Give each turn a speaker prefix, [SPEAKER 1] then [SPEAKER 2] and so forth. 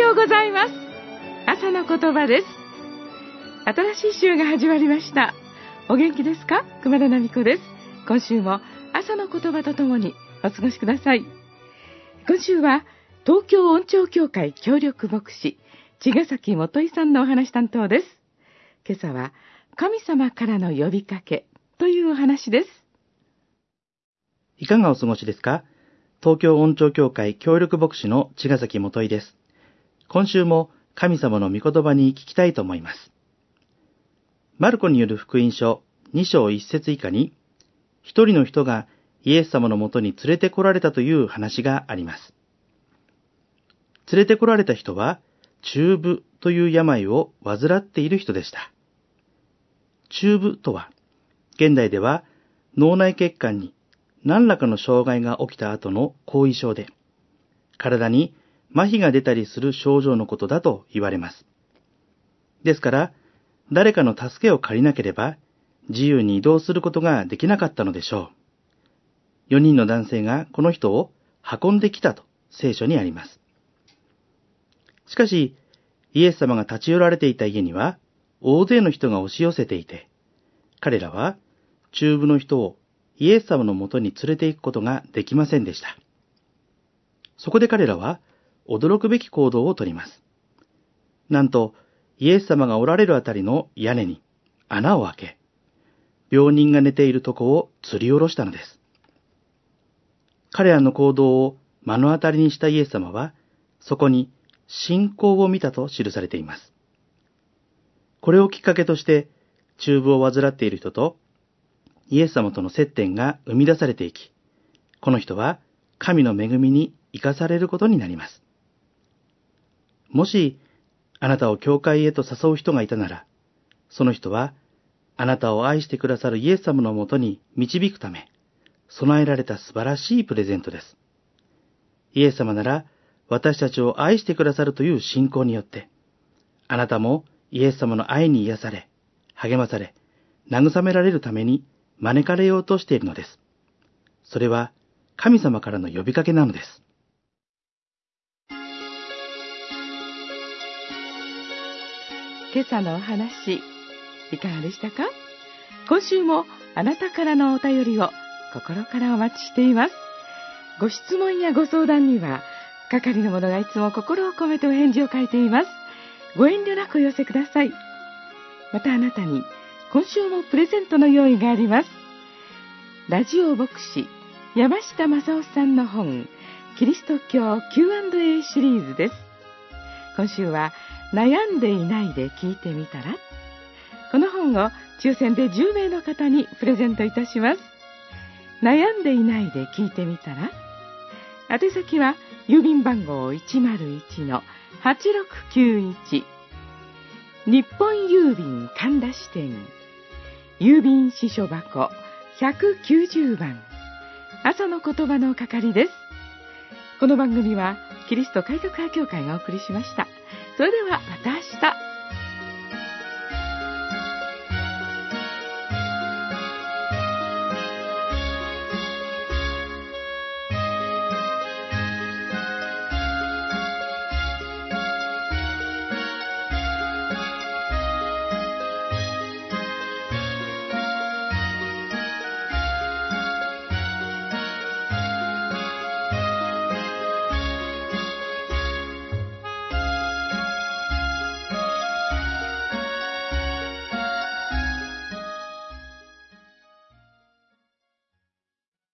[SPEAKER 1] ようございます。朝の言葉です。新しい週が始まりました。お元気ですか？熊田奈美子です。今週も朝の言葉とともにお過ごしください。今週は東京音聴協会協力牧師茅ヶ崎元井さんのお話担当です。今朝は神様からの呼びかけというお話です。
[SPEAKER 2] いかがお過ごしですか？東京音聴協会協力牧師の茅ヶ崎元井です。今週も神様の御言葉に聞きたいと思います。マルコによる福音書2章1節以下に、一人の人がイエス様のもとに連れて来られたという話があります。連れて来られた人は、中風という病を患っている人でした。中風とは、現代では脳内血管に何らかの障害が起きた後の後遺症で、体に麻痺が出たりする症状のことだと言われます。ですから、誰かの助けを借りなければ、自由に移動することができなかったのでしょう。4人の男性がこの人を運んできたと聖書にあります。しかし、イエス様が立ち寄られていた家には、大勢の人が押し寄せていて、彼らは中風の人をイエス様のもとに連れて行くことができませんでした。そこで彼らは驚くべき行動をとります。なんと、イエス様がおられるあたりの屋根に穴を開け、病人が寝ているとこを吊り下ろしたのです。彼らの行動を目の当たりにしたイエス様は、そこに信仰を見たと記されています。これをきっかけとして、中風を患っている人とイエス様との接点が生み出されていき、この人は神の恵みに生かされることになります。もし、あなたを教会へと誘う人がいたなら、その人は、あなたを愛してくださるイエス様のもとに導くため、備えられた素晴らしいプレゼントです。イエス様なら、私たちを愛してくださるという信仰によって、あなたもイエス様の愛に癒され、励まされ、慰められるために招かれようとしているのです。それは神様からの呼びかけなのです。
[SPEAKER 1] 今朝のお話、いかがでしたか？今週もあなたからのお便りを心からお待ちしています。ご質問やご相談には、係の者がいつも心を込めてお返事を書いています。ご遠慮なくお寄せください。またあなたに今週もプレゼントの用意があります。ラジオ牧師山下正夫さんの本、キリスト教 Q&A シリーズです。今週は悩んでいないで聞いてみたら、この本を抽選で10名の方にプレゼントいたします。悩んでいないで聞いてみたら、宛先は郵便番号 101-8691 日本郵便神田支店郵便支所箱190番朝の言葉の係です。この番組はキリスト改革派協会がお送りしました。それではまた明日。